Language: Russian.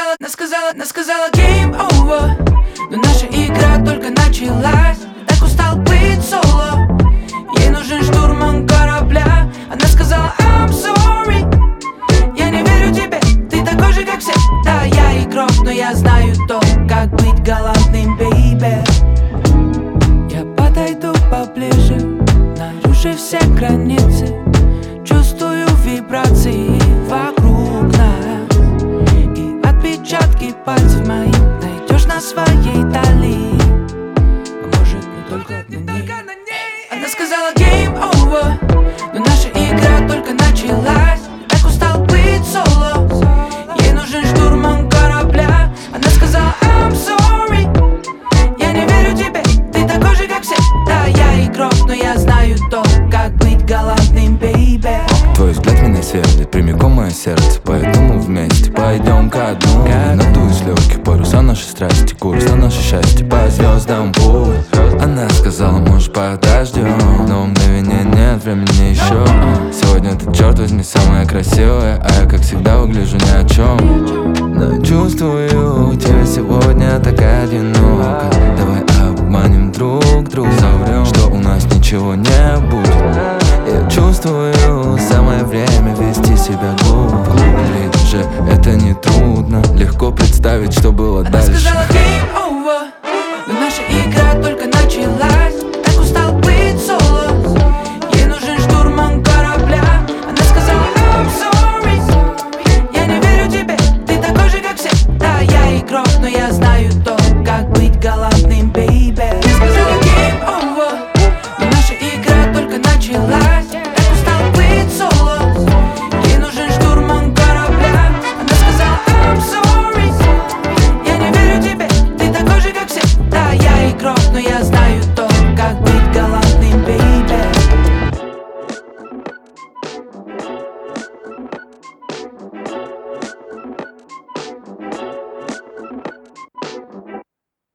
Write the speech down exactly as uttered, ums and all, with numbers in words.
сказала, она сказала, она сказала game over. Но наша игра только началась. Так устал быть соло. Ей нужен штурман корабля. Она сказала I'm sorry. Я не верю тебе, ты такой же, как все. Да, я игрок, но я знаю то, как быть галантным, бейбе. Я подойду поближе, нарушив все границы. Чувствую вибрации вокруг нас. И отпечатки пальцев моих найдешь на своей талии. А может, не только на ней. Она сказала game over. Но наша игра только началась. Так устал быть соло. Ей нужен штурман корабля. Она сказала I'm sorry. Я не верю тебе, ты такой же, как все. Да, я игрок, но я знаю то, как быть галантным, бейбе. Твой взгляд меня сверлит прямиком мое сердце. Поэтому вместе пойдем ко дну. Надуй с легких паруса нашей страсти. Курс на наше счастье по звездам путь. Она сказала, может, подождем. Но мгновения нет, времени еще. Сегодня ты, черт возьми, самая красивая. А я, как всегда, выгляжу ни о чем. Но чувствую, тебя сегодня так одиноко. Давай обманем друг друга. Соврем, что у нас ничего не будет. Я чувствую, самое время вести себя глупо. Ведь же это не трудно. Легко представить, что было Она дальше. сказала game over.